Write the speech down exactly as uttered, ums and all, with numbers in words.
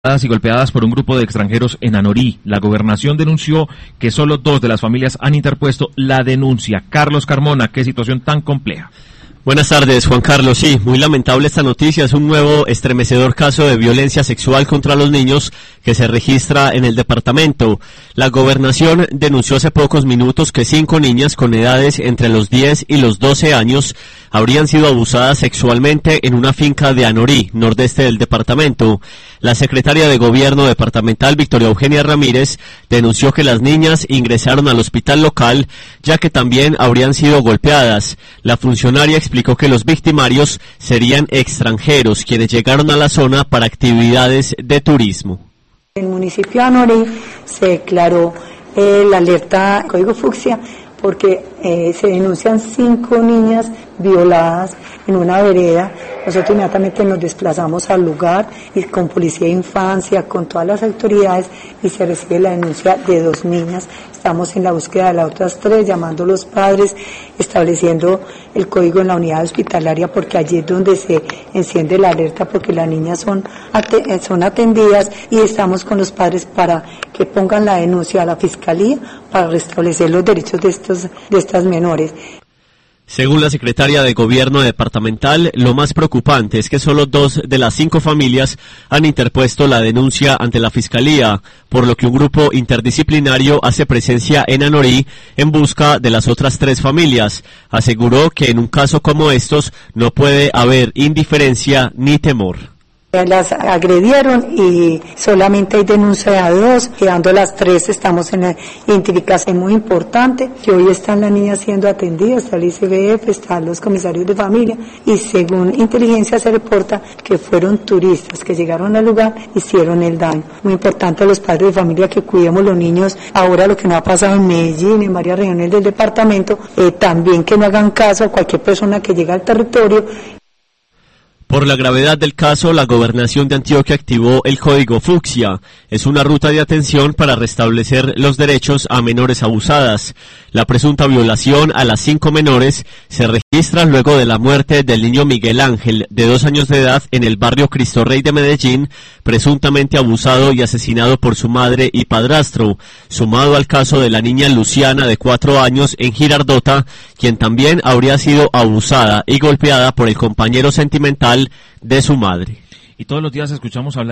y golpeadas por un grupo de extranjeros en Anorí. La gobernación denunció que solo dos de las familias han interpuesto la denuncia. Carlos Carmona, qué situación tan compleja. Buenas tardes, Juan Carlos. Sí, muy lamentable esta noticia. Es un nuevo estremecedor caso de violencia sexual contra los niños que se registra en el departamento. La gobernación denunció hace pocos minutos que cinco niñas con edades entre los diez y los doce años habrían sido abusadas sexualmente en una finca de Anorí, nordeste del departamento. La secretaria de Gobierno departamental, Victoria Eugenia Ramírez, denunció que las niñas ingresaron al hospital local, ya que también habrían sido golpeadas. La funcionaria explicó que los victimarios serían extranjeros, quienes llegaron a la zona para actividades de turismo. En el municipio de Anorí se declaró eh, la alerta Código Fucsia porque eh, se denuncian cinco niñas violadas en una vereda. Nosotros inmediatamente nos desplazamos al lugar y con policía de infancia, con todas las autoridades, y se recibe la denuncia de dos niñas. Estamos en la búsqueda de las otras tres, llamando a los padres, estableciendo el código en la unidad hospitalaria, porque allí es donde se enciende la alerta, porque las niñas son, at- son atendidas, y estamos con los padres para que pongan la denuncia a la fiscalía para restablecer los derechos de estos, de estas menores. Según la secretaria de Gobierno departamental, lo más preocupante es que solo dos de las cinco familias han interpuesto la denuncia ante la Fiscalía, por lo que un grupo interdisciplinario hace presencia en Anorí en busca de las otras tres familias. Aseguró que en un caso como estos no puede haber indiferencia ni temor. Las agredieron y solamente hay denuncia de dos, quedando las tres, estamos en la identificación muy importante, que hoy están las niñas siendo atendidas, está el I C B F, están los comisarios de familia, y según inteligencia se reporta que fueron turistas que llegaron al lugar, hicieron el daño. Muy importante a los padres de familia que cuidemos los niños, ahora lo que no ha pasado en Medellín, en varias regiones del departamento, eh, también que no hagan caso a cualquier persona que llegue al territorio. Por la gravedad del caso, la Gobernación de Antioquia activó el Código Fucsia. Es una ruta de atención para restablecer los derechos a menores abusadas. La presunta violación a las cinco menores se registra luego de la muerte del niño Miguel Ángel, de dos años de edad, en el barrio Cristo Rey de Medellín, presuntamente abusado y asesinado por su madre y padrastro, sumado al caso de la niña Luciana, de cuatro años, en Girardota, quien también habría sido abusada y golpeada por el compañero sentimental de su madre. Y todos los días escuchamos hablar